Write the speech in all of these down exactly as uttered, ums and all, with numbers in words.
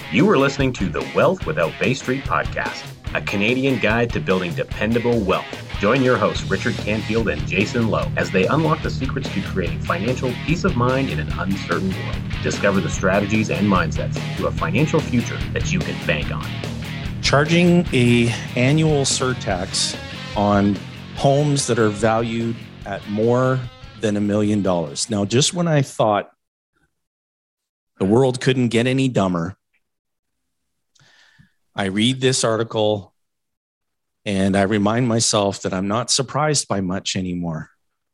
You are listening to the Wealth Without Bay Street podcast, a Canadian guide to building dependable wealth. Join your hosts, Richard Canfield and Jason Lowe, as they unlock the secrets to creating financial peace of mind in an uncertain world. Discover the strategies and mindsets to a financial future that you can bank on. Charging a annual surtax on homes that are valued at more than a million dollars. Now, just when I thought the world couldn't get any dumber, I read this article and I remind myself that I'm not surprised by much anymore.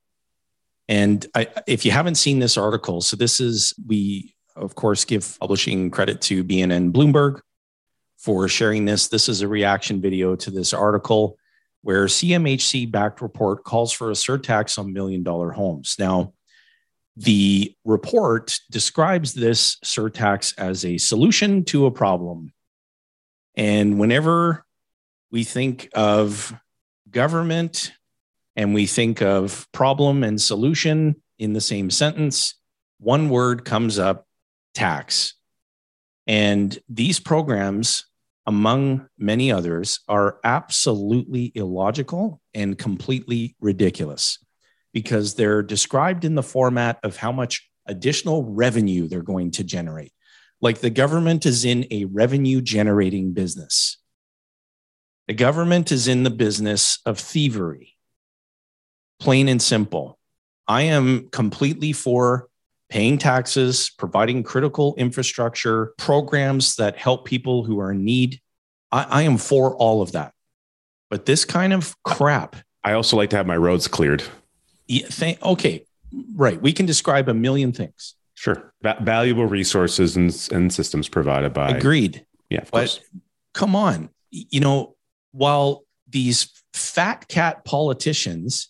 And I, if you haven't seen this article, so this is, we of course give publishing credit to B N N Bloomberg for sharing this. This is a reaction video to this article where C M H C-backed report calls for a surtax on million-dollar homes. Now, the report describes this surtax as a solution to a problem. And whenever we think of government and we think of problem and solution in the same sentence, one word comes up: tax. And these programs, among many others, are absolutely illogical and completely ridiculous because they're described in the format of how much additional revenue they're going to generate. Like the government is in a revenue generating business. The government is in the business of thievery. Plain and simple. I am completely for paying taxes, providing critical infrastructure, programs that help people who are in need. I, I am for all of that. But this kind of crap. I also like to have my roads cleared. Yeah, th- okay, right. We can describe a million things. Sure. Va- valuable resources and, and systems provided by. Agreed. Yeah, of but course. Come on. You know, while these fat cat politicians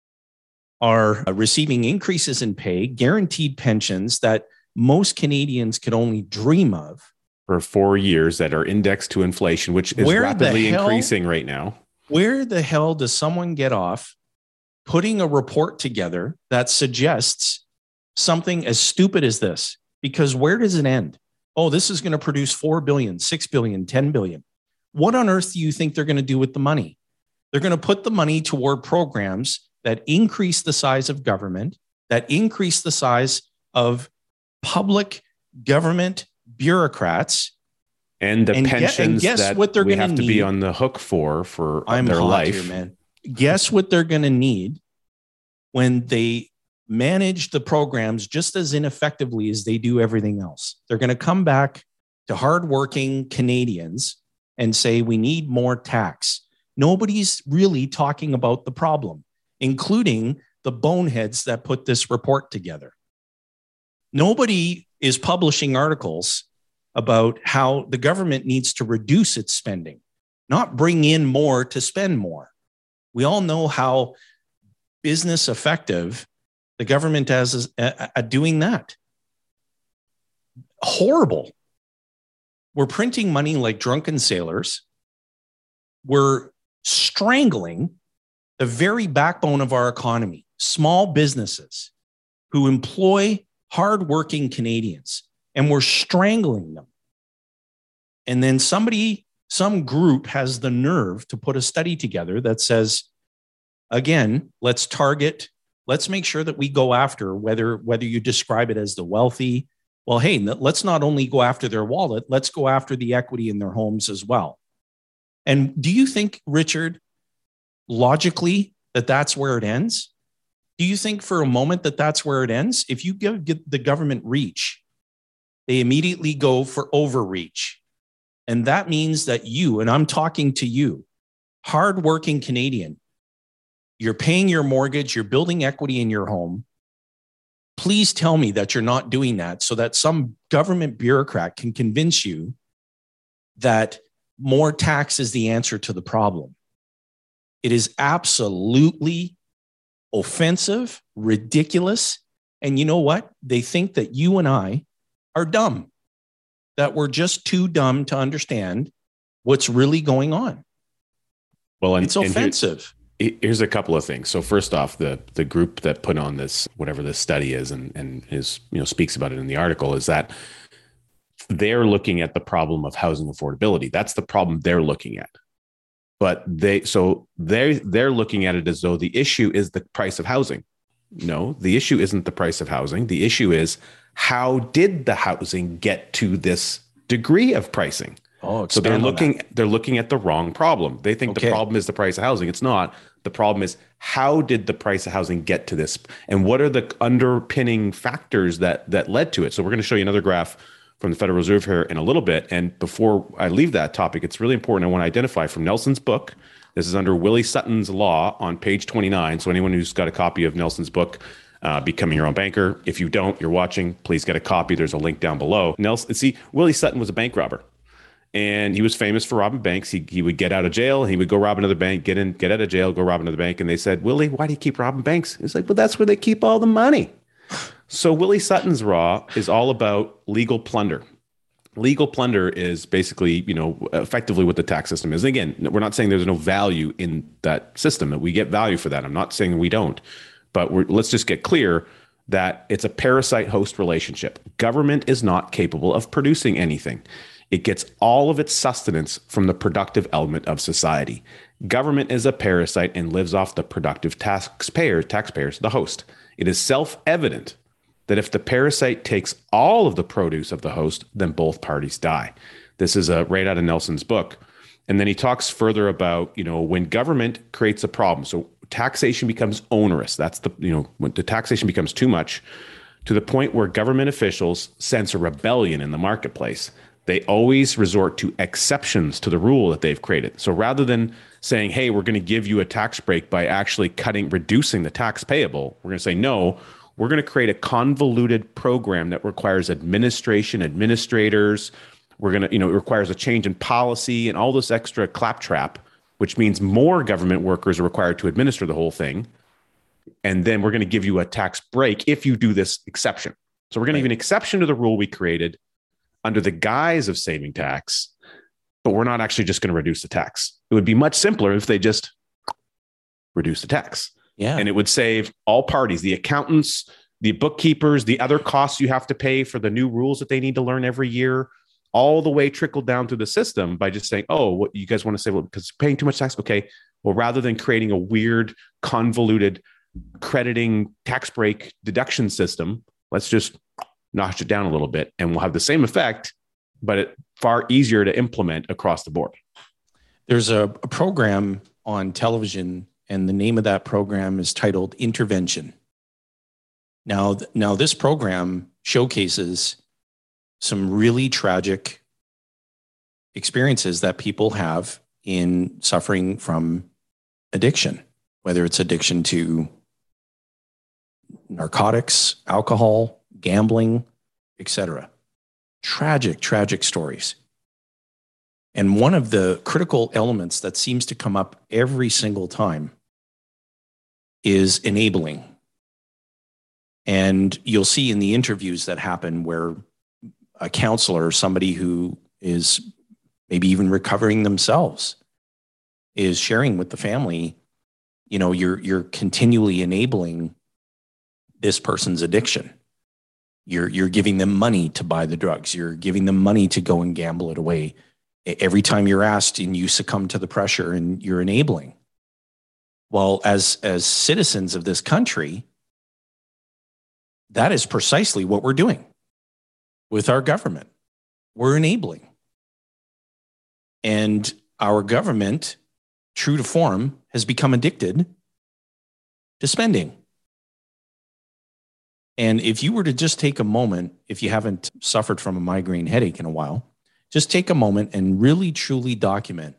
are receiving increases in pay, guaranteed pensions that most Canadians could only dream of. For four years that are indexed to inflation, which is Where rapidly hell, increasing right now. Where the hell does someone get off putting a report together that suggests something as stupid as this? Because where does it end? Oh, this is going to produce four billion, six billion, ten billion. What on earth do you think they're going to do with the money? They're going to put the money toward programs that increase the size of government, that increase the size of public government bureaucrats. And the and pensions get, and guess that what they're we going have to need. be on the hook for, for I'm their hot life. Here, man. Guess what they're going to need when they manage the programs just as ineffectively as they do everything else. They're going to come back to hardworking Canadians and say, we need more tax. Nobody's really talking about the problem, including the boneheads that put this report together. Nobody is publishing articles about how the government needs to reduce its spending, not bring in more to spend more. We all know how business effective the government is at doing that. Horrible. We're printing money like drunken sailors. We're strangling the very backbone of our economy, small businesses who employ hardworking Canadians, and we're strangling them. And then somebody, some group has the nerve to put a study together that says, again, let's target, let's make sure that we go after whether, whether you describe it as the wealthy. Well, hey, let's not only go after their wallet, let's go after the equity in their homes as well. And do you think, Richard, logically, that that's where it ends? Do you think for a moment that that's where it ends? If you give, give the government reach, they immediately go for overreach. And that means that you, and I'm talking to you, hardworking Canadian, you're paying your mortgage, you're building equity in your home. Please tell me that you're not doing that so that some government bureaucrat can convince you that more tax is the answer to the problem. It is absolutely offensive, ridiculous. And you know what? They think that you and I are dumb, that we're just too dumb to understand what's really going on. Well, and, it's offensive. And here, here's a couple of things. So first off, the the group that put on this, whatever this study is, and and is, you know, speaks about it in the article, is that they're looking at the problem of housing affordability. That's the problem they're looking at. But they, so they they're looking at it as though the issue is the price of housing. No, the issue isn't the price of housing. The issue is, how did the housing get to this degree of pricing? Oh, so they're looking that. they're looking at the wrong problem. They think okay. the problem is the price of housing. It's not. The problem is, how did the price of housing get to this? And what are the underpinning factors that that led to it? So we're going to show you another graph from the Federal Reserve here in a little bit. And before I leave that topic, it's really important. I want to identify from Nelson's book. This is under Willie Sutton's Law on page twenty-nine. So anyone who's got a copy of Nelson's book, uh, Becoming Your Own Banker. If you don't, you're watching, please get a copy. There's a link down below. Nelson, see, Willie Sutton was a bank robber. And he was famous for robbing banks. He he would get out of jail. He would go rob another bank, get in, get out of jail, go rob another bank. And they said, Willie, why do you keep robbing banks? He's like, well, that's where they keep all the money. So Willie Sutton's Law is all about legal plunder. Legal plunder is basically, you know, effectively what the tax system is. And again, we're not saying there's no value in that system, that we get value for that. I'm not saying we don't, but we're, let's just get clear that it's a parasite-host relationship. Government is not capable of producing anything. It gets all of its sustenance from the productive element of society. Government is a parasite and lives off the productive taxpayers, taxpayers, the host. It is self-evident that if the parasite takes all of the produce of the host, then both parties die. This is a, right out of Nelson's book. And then he talks further about, you know, when government creates a problem. So taxation becomes onerous. That's the, you know, when the taxation becomes too much, to the point where government officials sense a rebellion in the marketplace. They always resort to exceptions to the rule that they've created. So rather than saying, hey, we're going to give you a tax break by actually cutting, reducing the tax payable, we're going to say, no, we're going to create a convoluted program that requires administration, administrators. We're going to, you know, it requires a change in policy and all this extra claptrap, which means more government workers are required to administer the whole thing. And then we're going to give you a tax break if you do this exception. So we're going to give an exception to the rule we created under the guise of saving tax, but we're not actually just going to reduce the tax. It would be much simpler if they just reduce the tax. Yeah. And it would save all parties, the accountants, the bookkeepers, the other costs you have to pay for the new rules that they need to learn every year, all the way trickled down through the system by just saying, oh, what you guys want to say, well, because paying too much tax. Okay. Well, rather than creating a weird, convoluted crediting tax break deduction system, let's just notch it down a little bit and we'll have the same effect, but it far easier to implement across the board. There's a, a program on television, and the name of that program is titled Intervention. Now, now this program showcases some really tragic experiences that people have in suffering from addiction, whether it's addiction to narcotics, alcohol, gambling, et cetera. Tragic, tragic stories. And one of the critical elements that seems to come up every single time is enabling. And you'll see in the interviews that happen where a counselor, somebody who is maybe even recovering themselves, is sharing with the family, you know, you're you're continually enabling this person's addiction. You're you're giving them money to buy the drugs. You're giving them money to go and gamble it away. Every time you're asked and you succumb to the pressure and you're enabling. Well, as as citizens of this country, that is precisely what we're doing with our government. We're enabling. And our government, true to form, has become addicted to spending. And if you were to just take a moment, if you haven't suffered from a migraine headache in a while, just take a moment and really truly document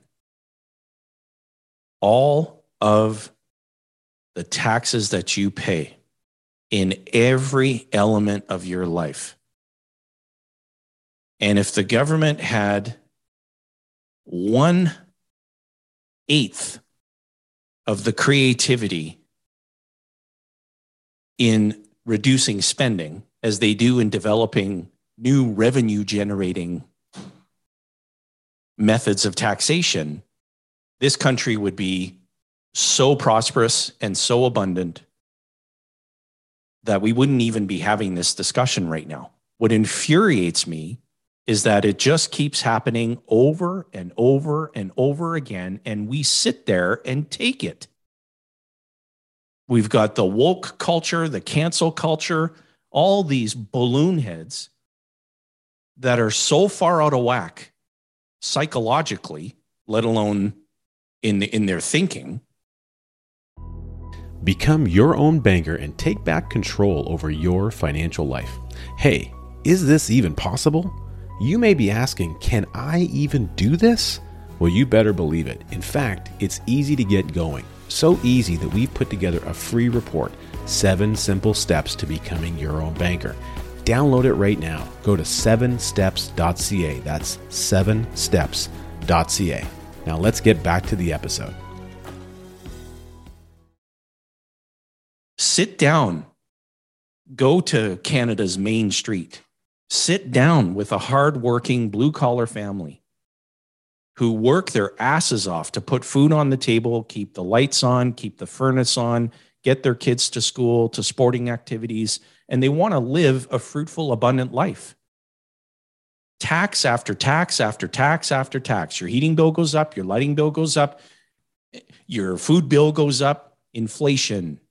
all of the taxes that you pay in every element of your life. And if the government had one eighth of the creativity in reducing spending as they do in developing new revenue generating methods of taxation, this country would be so prosperous and so abundant that we wouldn't even be having this discussion right now. What infuriates me is that it just keeps happening over and over and over again, and we sit there and take it. We've got the woke culture, the cancel culture, all these balloon heads that are so far out of whack psychologically, let alone in, the, in their thinking. Become your own banker and take back control over your financial life. Hey, is this even possible? You may be asking, can I even do this? Well, you better believe it. In fact, it's easy to get going. So easy that we've put together a free report, Seven Simple Steps to Becoming Your Own Banker. Download it right now. Go to seven steps dot c a. That's seven steps dot c a. Now let's get back to the episode. Sit down. Go to Canada's Main Street. Sit down with a hardworking blue-collar family who work their asses off to put food on the table, keep the lights on, keep the furnace on, get their kids to school, to sporting activities, and they want to live a fruitful, abundant life. Tax after tax after tax after tax. Your heating bill goes up, your lighting bill goes up, your food bill goes up, inflation.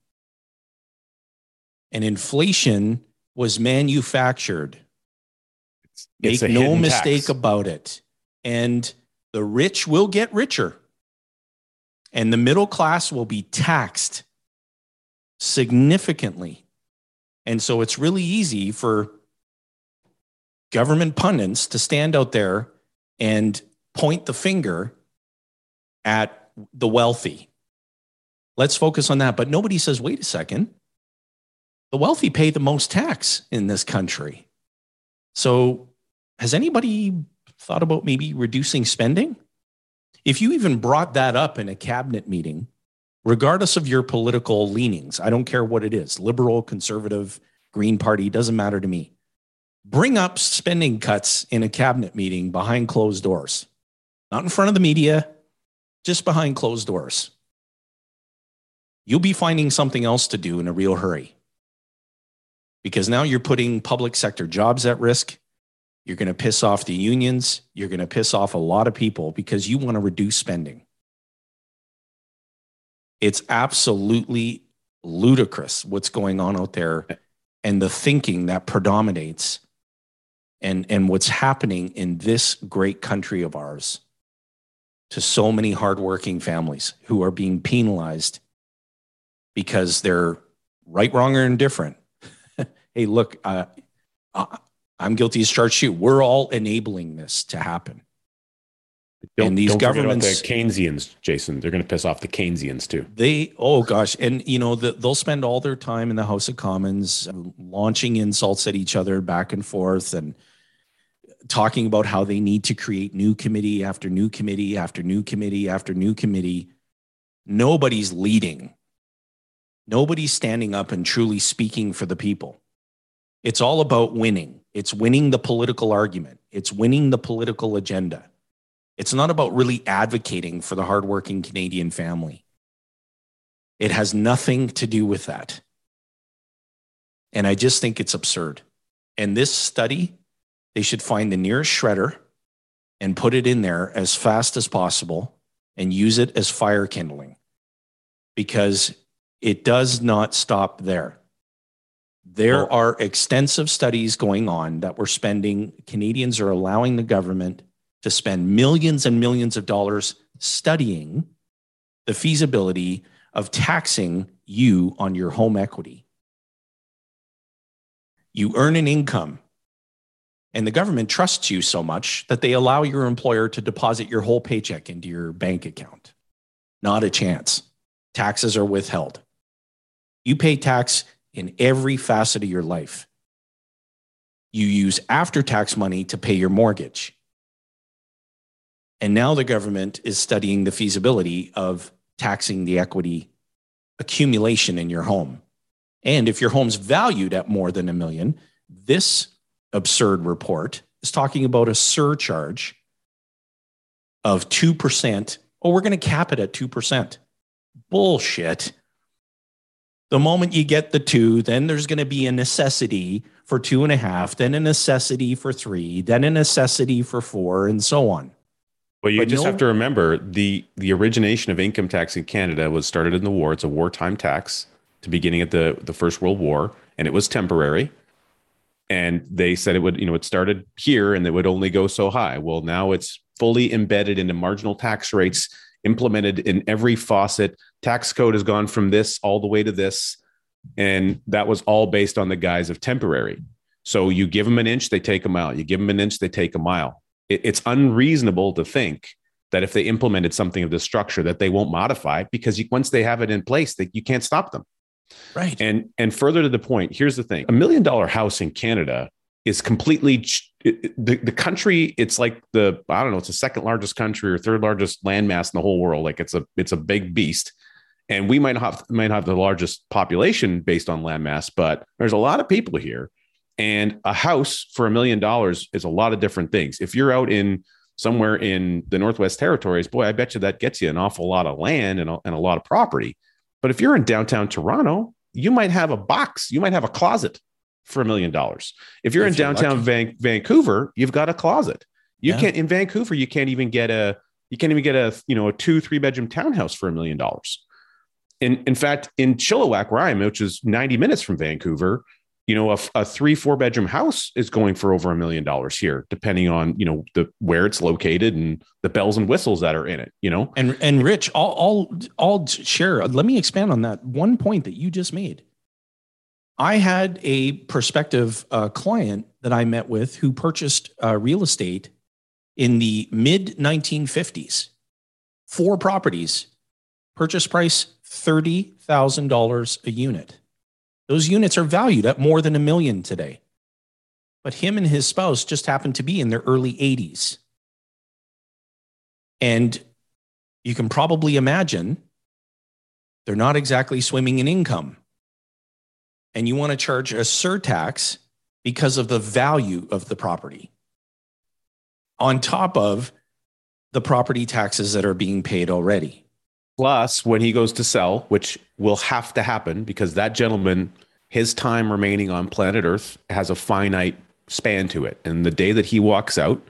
And inflation was manufactured. Make no mistake tax. about it. And the rich will get richer. And the middle class will be taxed significantly. And so it's really easy for government pundits to stand out there and point the finger at the wealthy. Let's focus on that. But nobody says, wait a second. The wealthy pay the most tax in this country. So has anybody thought about maybe reducing spending? If you even brought that up in a cabinet meeting, regardless of your political leanings, I don't care what it is, liberal, conservative, Green Party, doesn't matter to me. Bring up spending cuts in a cabinet meeting behind closed doors, not in front of the media, just behind closed doors. You'll be finding something else to do in a real hurry. Because now you're putting public sector jobs at risk. You're going to piss off the unions. You're going to piss off a lot of people because you want to reduce spending. It's absolutely ludicrous what's going on out there and the thinking that predominates and, and what's happening in this great country of ours to so many hardworking families who are being penalized because they're right, wrong, or indifferent. Hey, look, uh, I'm guilty as charged too. We're all enabling this to happen. Don't, and these don't governments, the Keynesians, Jason, they're going to piss off the Keynesians too. They, oh gosh. And you know, the, they'll spend all their time in the House of Commons launching insults at each other back and forth and talking about how they need to create new committee after new committee after new committee after new committee. Nobody's leading. Nobody's standing up and truly speaking for the people. It's all about winning. It's winning the political argument. It's winning the political agenda. It's not about really advocating for the hardworking Canadian family. It has nothing to do with that. And I just think it's absurd. And this study, they should find the nearest shredder and put it in there as fast as possible and use it as fire kindling, because it does not stop there. There well, are extensive studies going on that we're spending. Canadians are allowing the government to spend millions and millions of dollars studying the feasibility of taxing you on your home equity. You earn an income, and the government trusts you so much that they allow your employer to deposit your whole paycheck into your bank account. Not a chance. Taxes are withheld. You pay tax in every facet of your life. You use after-tax money to pay your mortgage. And now the government is studying the feasibility of taxing the equity accumulation in your home. And if your home's valued at more than a million, this absurd report is talking about a surcharge of two percent. Oh, we're going to cap it at two percent. Bullshit. The moment you get the two, then there's going to be a necessity for two and a half, then a necessity for three, then a necessity for four, and so on. Well, you But just no- have to remember the the origination of income tax in Canada was started in the war. It's a wartime tax to beginning at the, the First World War, and it was temporary. And they said it would, you know, it started here and it would only go so high. Well, now it's fully embedded into marginal tax rates, implemented in every faucet. Tax code has gone from this all the way to this. And that was all based on the guise of temporary. So you give them an inch, they take a mile. You give them an inch, they take a mile. It, it's unreasonable to think that if they implemented something of this structure that they won't modify, because you, once they have it in place, that you can't stop them. Right. And and further to the point, here's the thing. A million dollar house in Canada is completely it, the, the country. It's like the, I don't know, it's the second largest country or third largest landmass in the whole world. Like it's a it's a big beast. And we might have might have the largest population based on landmass, but there's a lot of people here. And a house for a million dollars is a lot of different things. If you're out in somewhere in the Northwest Territories, boy, I bet you that gets you an awful lot of land and a, and a lot of property. But if you're in downtown Toronto, you might have a box, you might have a closet for a million dollars. If you're If in you're downtown lucky. Van- Vancouver, you've got a closet. You Yeah. can't in Vancouver, you can't even get a you can't even get a you know a two three bedroom townhouse for a million dollars. In in fact, in Chilliwack, where I am, which is ninety minutes from Vancouver, you know, a, a three, four bedroom house is going for over a million dollars here, depending on, you know, the where it's located and the bells and whistles that are in it, you know. And and Rich, I'll I'll I'll share. Let me expand on that one point that you just made. I had a prospective uh, client that I met with who purchased uh, real estate in the mid nineteen fifties, four properties, purchase price thirty thousand dollars a unit. Those units are valued at more than a million today. But him and his spouse just happened to be in their early eighties. And you can probably imagine they're not exactly swimming in income. And you want to charge a surtax because of the value of the property, on top of the property taxes that are being paid already. Plus, when he goes to sell, which will have to happen because that gentleman, his time remaining on planet Earth has a finite span to it. And the day that he walks out,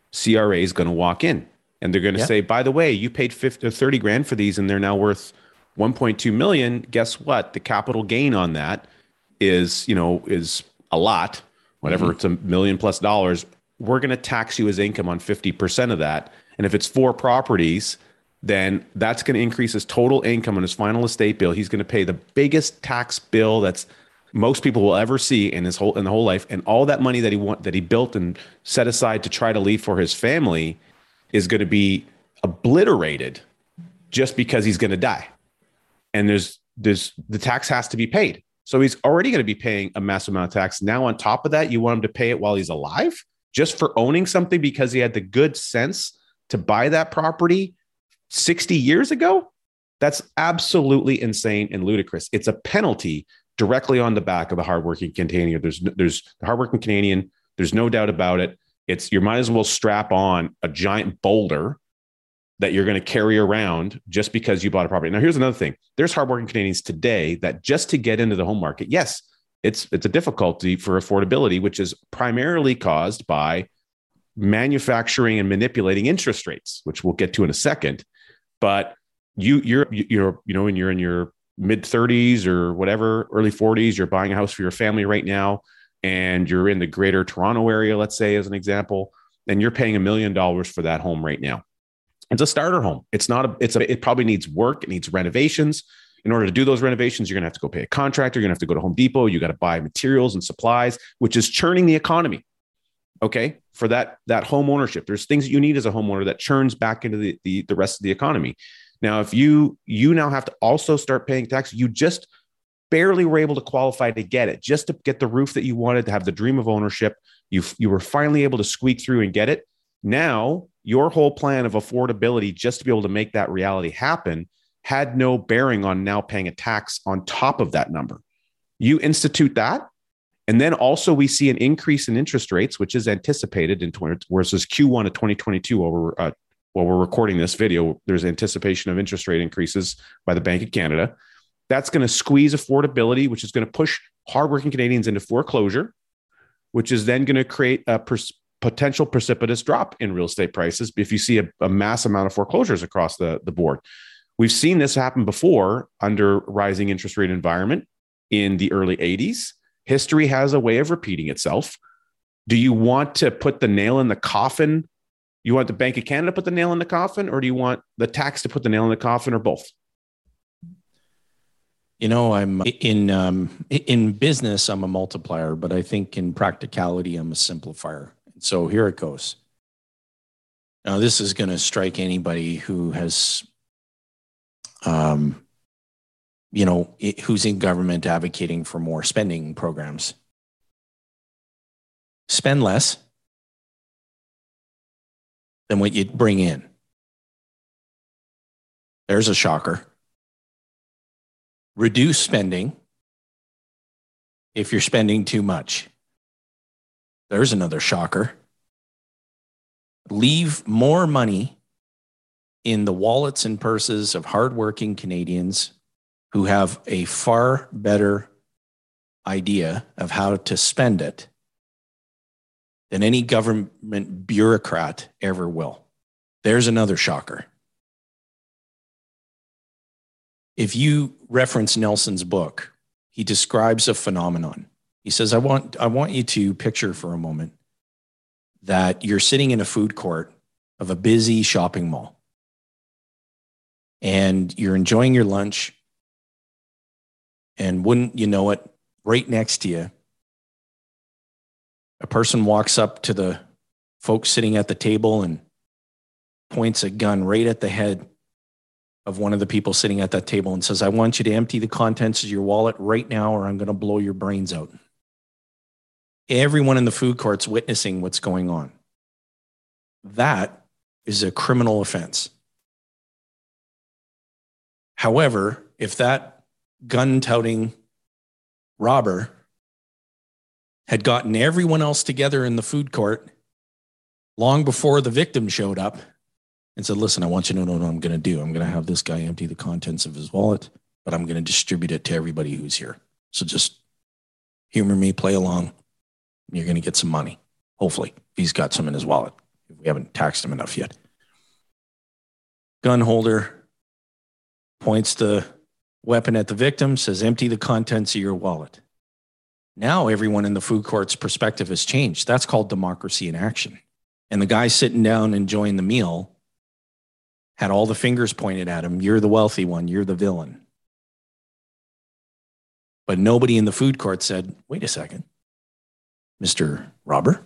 C R A is going to walk in and they're going to Yeah. say, by the way, you paid fifty or thirty grand for these and they're now worth one point two million. Guess what? The capital gain on that is, you know, is a lot, whatever, Mm-hmm. it's a million plus dollars. We're going to tax you as income on fifty percent of that. And if it's four properties, then that's going to increase his total income on his final estate bill. He's going to pay the biggest tax bill that's most people will ever see in his whole in the whole life. And all that money that he want that he built and set aside to try to leave for his family is going to be obliterated just because he's going to die. And there's there's the tax has to be paid. So he's already going to be paying a massive amount of tax. Now on top of that, you want him to pay it while he's alive just for owning something because he had the good sense to buy that property sixty years ago? That's absolutely insane and ludicrous. It's a penalty directly on the back of the hardworking Canadian. There's there's the hardworking Canadian. There's no doubt about it. It's you might as well strap on a giant boulder that you're going to carry around just because you bought a property. Now, here's another thing. There's hardworking Canadians today that just to get into the home market, yes, it's it's a difficulty for affordability, which is primarily caused by manufacturing and manipulating interest rates, which we'll get to in a second. But you, you're, you're, you know, when you're in your mid thirties or whatever, early forties, you're buying a house for your family right now, and you're in the greater Toronto area, let's say, as an example, and you're paying a million dollars for that home right now. It's a starter home. It's not a, it's a, it probably needs work. It needs renovations. In order to do those renovations, you're going to have to go pay a contractor. You're going to have to go to Home Depot. You got to buy materials and supplies, which is churning the economy. Okay. For that, that home ownership, there's things that you need as a homeowner that churns back into the, the, the rest of the economy. Now, if you, you now have to also start paying tax, you just barely were able to qualify to get it, just to get the roof that you wanted, to have the dream of ownership. You, you were finally able to squeak through and get it. Now, your whole plan of affordability, just to be able to make that reality happen, had no bearing on now paying a tax on top of that number. You institute that. And then also we see an increase in interest rates, which is anticipated in twenty, versus Q one of twenty twenty-two, while we're, uh, while we're recording this video, there's anticipation of interest rate increases by the Bank of Canada. That's going to squeeze affordability, which is going to push hardworking Canadians into foreclosure, which is then going to create a pers- potential precipitous drop in real estate prices if you see a, a mass amount of foreclosures across the, the board. We've seen this happen before under rising interest rate environment in the early eighties. History has a way of repeating itself. Do you want to put the nail in the coffin? You want the Bank of Canada to put the nail in the coffin, or do you want the tax to put the nail in the coffin, or both? You know, I'm in um, in business, I'm a multiplier, but I think in practicality, I'm a simplifier. So here it goes. Now, this is going to strike anybody who has, um, you know, it, who's in government advocating for more spending programs. Spend less than what you bring in. There's a shocker. Reduce spending if you're spending too much. There's another shocker. Leave more money in the wallets and purses of hardworking Canadians who have a far better idea of how to spend it than any government bureaucrat ever will. There's another shocker. If you reference Nelson's book, he describes a phenomenon. He says, I want, I want you to picture for a moment that you're sitting in a food court of a busy shopping mall and you're enjoying your lunch, and wouldn't you know it, right next to you, a person walks up to the folks sitting at the table and points a gun right at the head of one of the people sitting at that table and says, I want you to empty the contents of your wallet right now, or I'm going to blow your brains out. Everyone in the food court's witnessing what's going on. That is a criminal offense. However, if that gun-touting robber had gotten everyone else together in the food court long before the victim showed up and said, listen, I want you to know what I'm going to do. I'm going to have this guy empty the contents of his wallet, but I'm going to distribute it to everybody who's here. So just humor me, play along. You're going to get some money. Hopefully, if he's got some in his wallet. We haven't taxed him enough yet. Gun holder points the weapon at the victim, says, empty the contents of your wallet. Now everyone in the food court's perspective has changed. That's called democracy in action. And the guy sitting down enjoying the meal had all the fingers pointed at him. You're the wealthy one. You're the villain. But nobody in the food court said, wait a second, Mister Robber,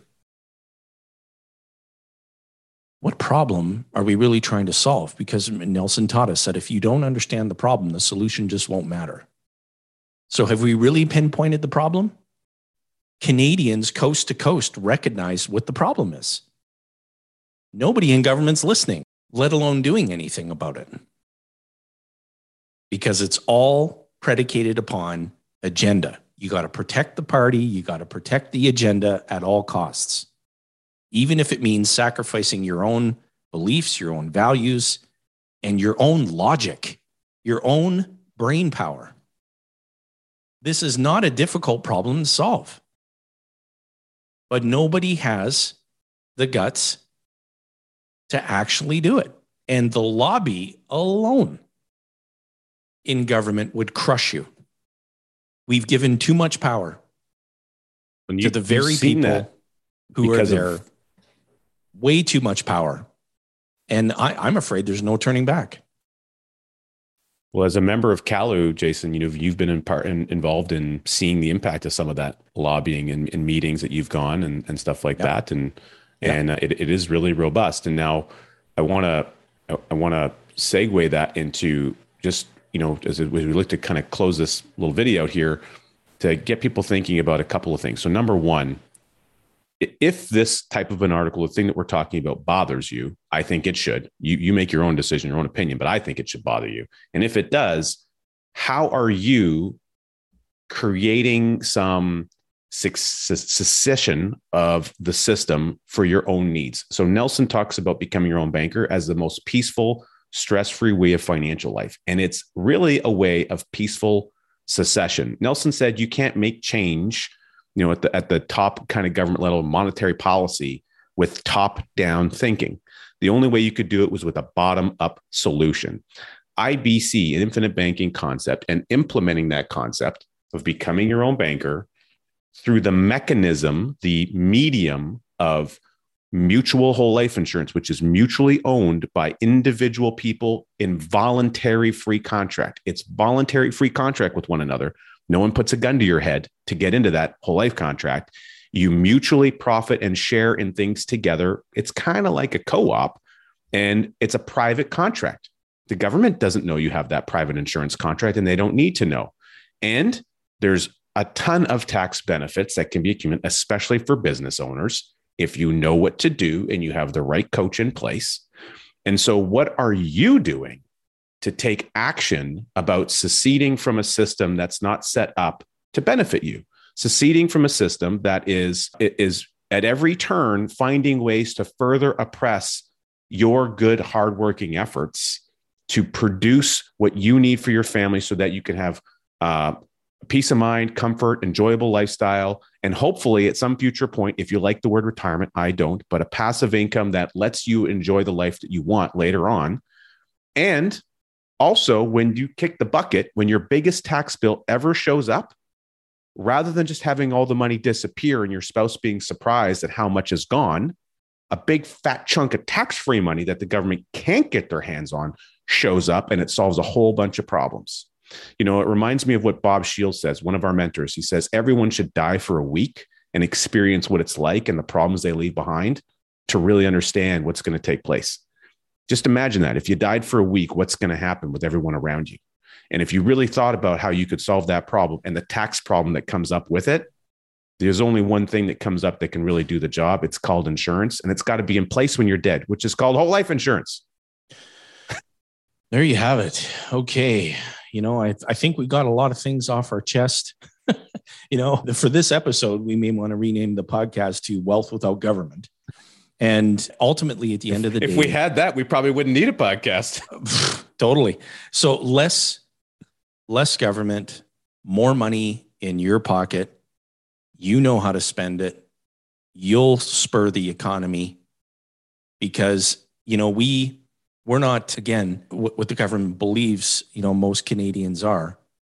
what problem are we really trying to solve? Because Nelson taught us that if you don't understand the problem, the solution just won't matter. So have we really pinpointed the problem? Canadians coast to coast recognize what the problem is. Nobody in government's listening, let alone doing anything about it. Because it's all predicated upon agenda. You got to protect the party. You got to protect the agenda at all costs. Even if it means sacrificing your own beliefs, your own values, and your own logic, your own brain power. This is not a difficult problem to solve. But nobody has the guts to actually do it. And the lobby alone in government would crush you. We've given too much power you, to the very people who are there. Of- way too much power. And I, I'm afraid there's no turning back. Well, as a member of C A L U, Jason, you know, you've been in part in, involved in seeing the impact of some of that lobbying and, and meetings that you've gone and, and stuff like yep. that. And, yep. and uh, it, it is really robust. And now I want to, I want to segue that into just, you know, as we look to kind of close this little video out here to get people thinking about a couple of things. So number one, if this type of an article, the thing that we're talking about bothers you, I think it should. You, you make your own decision, your own opinion, but I think it should bother you. And if it does, how are you creating some secession of the system for your own needs? So Nelson talks about becoming your own banker as the most peaceful stress-free way of financial life. And it's really a way of peaceful secession. Nelson said you can't make change, you know, at the at the top kind of government level monetary policy with top-down thinking. The only way you could do it was with a bottom-up solution. I B C, an infinite banking concept, and implementing that concept of becoming your own banker through the mechanism, the medium of mutual whole life insurance, which is mutually owned by individual people in voluntary free contract. It's voluntary free contract with one another. No one puts a gun to your head to get into that whole life contract. You mutually profit and share in things together. It's kind of like a co-op, and it's a private contract. The government doesn't know you have that private insurance contract, and they don't need to know. And there's a ton of tax benefits that can be accumulated, especially for business owners, if you know what to do and you have the right coach in place. And so what are you doing to take action about seceding from a system that's not set up to benefit you? Seceding from a system that is, is at every turn finding ways to further oppress your good, hardworking efforts to produce what you need for your family so that you can have uh, peace of mind, comfort, enjoyable lifestyle, and hopefully at some future point, if you like the word retirement, I don't, but a passive income that lets you enjoy the life that you want later on. And also, when you kick the bucket, when your biggest tax bill ever shows up, rather than just having all the money disappear and your spouse being surprised at how much is gone, a big fat chunk of tax-free money that the government can't get their hands on shows up, and it solves a whole bunch of problems. You know, it reminds me of what Bob Shields says, one of our mentors. He says, everyone should die for a week and experience what it's like and the problems they leave behind to really understand what's going to take place. Just imagine that. If you died for a week, what's going to happen with everyone around you? And if you really thought about how you could solve that problem and the tax problem that comes up with it, there's only one thing that comes up that can really do the job. It's called insurance, and it's got to be in place when you're dead, which is called whole life insurance. There you have it. Okay. You know, I, I think we got a lot of things off our chest. You know, for this episode, we may want to rename the podcast to Wealth Without Government. And ultimately, at the end of the if day, if we had that, we probably wouldn't need a podcast. Totally. So less, less government, more money in your pocket. You know how to spend it. You'll spur the economy because, you know, we, we're not, again, what, what the government believes, you know, most Canadians are.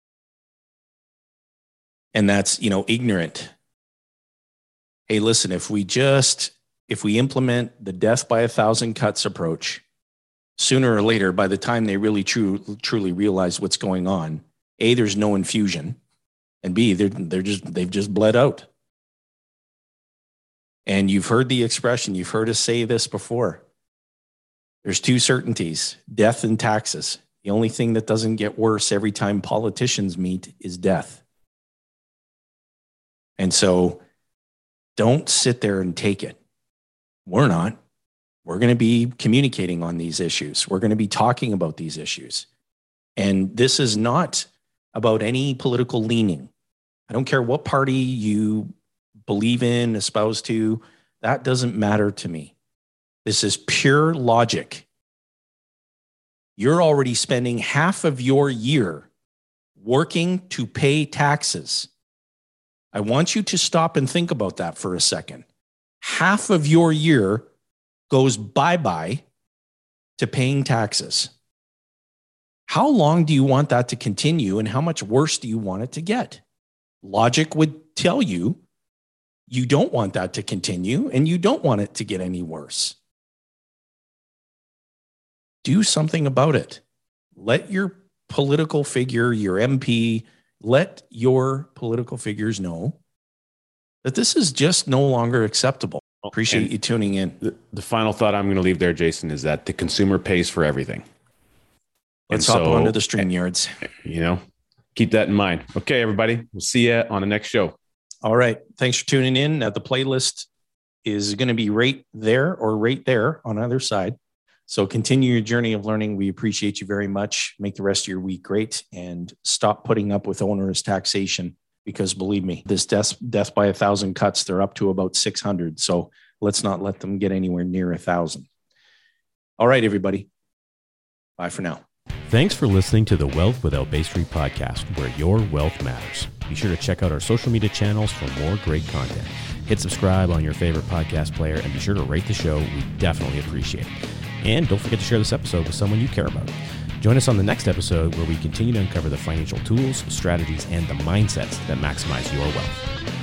And that's, you know, ignorant. Hey, listen, if we just, if we implement the death by a thousand cuts approach, sooner or later, by the time they really true, truly realize what's going on, A, there's no infusion, and B, they're, they're just, they've just bled out. And you've heard the expression, you've heard us say this before. There's two certainties, death and taxes. The only thing that doesn't get worse every time politicians meet is death. And so don't sit there and take it. We're not. We're going to be communicating on these issues. We're going to be talking about these issues. And this is not about any political leaning. I don't care what party you believe in, espouse to. That doesn't matter to me. This is pure logic. You're already spending half of your year working to pay taxes. I want you to stop and think about that for a second. Half of your year goes bye-bye to paying taxes. How long do you want that to continue, and how much worse do you want it to get? Logic would tell you you don't want that to continue, and you don't want it to get any worse. Do something about it. Let your political figure, your M P, let your political figures know that this is just no longer acceptable. Appreciate and you tuning in. The, the final thought I'm going to leave there, Jason, is that the consumer pays for everything. Let's hop so, onto the StreamYards. You know, keep that in mind. Okay, everybody. We'll see you on the next show. All right. Thanks for tuning in. Uh, the playlist is going to be right there or right there on either side. So continue your journey of learning. We appreciate you very much. Make the rest of your week great, and stop putting up with onerous taxation, because believe me, this death, death by a thousand cuts, they're up to about six hundred. So let's not let them get anywhere near a thousand. All right, everybody. Bye for now. Thanks for listening to the Wealth Without Bay Street podcast, where your wealth matters. Be sure to check out our social media channels for more great content. Hit subscribe on your favorite podcast player and be sure to rate the show. We definitely appreciate it. And don't forget to share this episode with someone you care about. Join us on the next episode where we continue to uncover the financial tools, strategies, and the mindsets that maximize your wealth.